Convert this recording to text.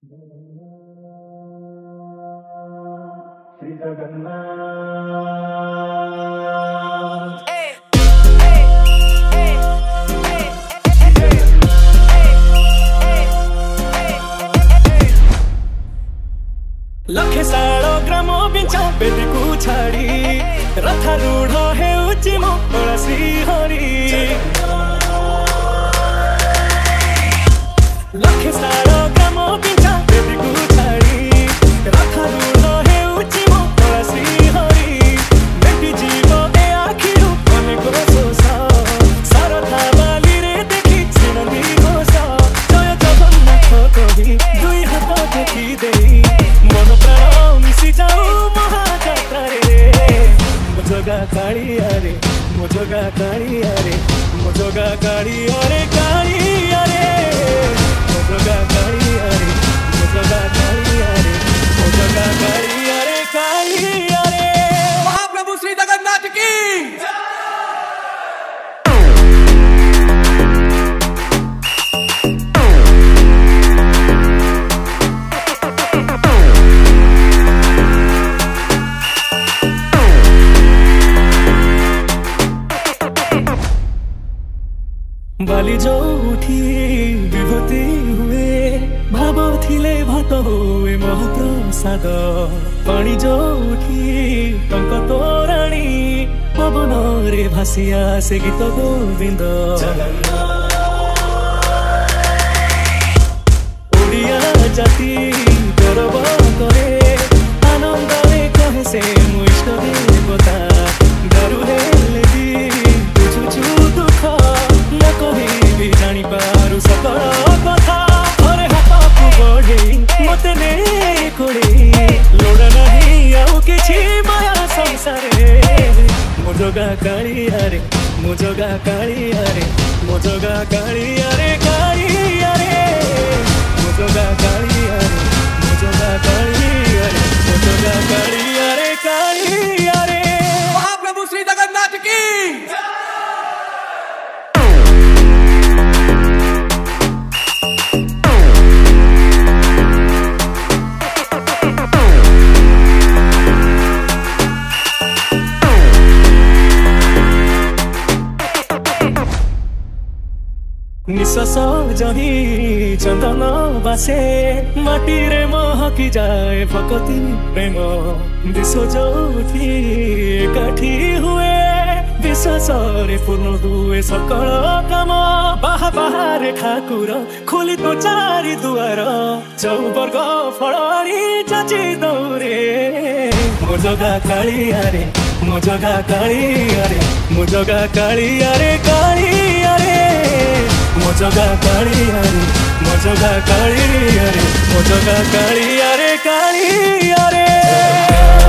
श्री जगन्नाथ। लखे साड़ो ग्रामो बिंचा बेदी को छाड़ी रथारूढ़ हे उच्ची मोहला श्री हरि। लखे साड़ो ग्रामो बिंचा बेदी को छाड़ी रथारूढ़ हे उच्ची मोहला श्री हरि। बेटी जीव ए आखिरु मने को सोसा सारथा बाली रे देखी सिनंदी घोषा। जय जगन्नाथ कही दुई हाथ टेकी देई मन प्राण मिसी जाऊ महाजात्रा रे। मोजगा कालिया रे मोजगा कालिया रे मोजगा कालिया रे कालिया रे मोजगा कालिया रे मोजगा कालिया रे मोजगा कालिया रे कालिया रे। महाप्रभु श्री जगन्नाथ की बाली जो उठी विभूति हुए भाव थिले भात हुए महाप्रसाद। पानी जो उठी टंक तोराणी पवन रे भासिया से गीत गोविंद। ओडिया जाति गौरव करे आनंद कहे से मो इष्ट देवता। दारू हेले भी बुझुछु दुख न कही भी जानी पारु सकल कथा। घरे हाथ को बढ़े मते ने कोड़े लोड़ा नहीं आउ किछि माया संसारे। मोजगा कालिया रे मोजगा कालिया रे मोजगा कालिया रे कालिया रे मोजगा कालिया रे मोजगा कालिया रे मोजगा कालिया रे कालिया रे। महाप्रभु श्री जगन्नाथ की निश्वास जही चंदन बासे माटी रे महकी जाए भक्ति प्रेम। विश्व जोठी एकाठी हुए विश्वास रे पूर्ण हुए सकल काम। बाहा बाहारे ठाकुर खोली तो चारि दुआर चौवर्ग फड़ी जाची दौरे। मोजगा कालिया रे मोजगा कालिया रे मोजगा कालिया रे कालिया रे मोजगा कालिया रे मोजगा कालिया रे मोजगा कालिया रे कालिया रे।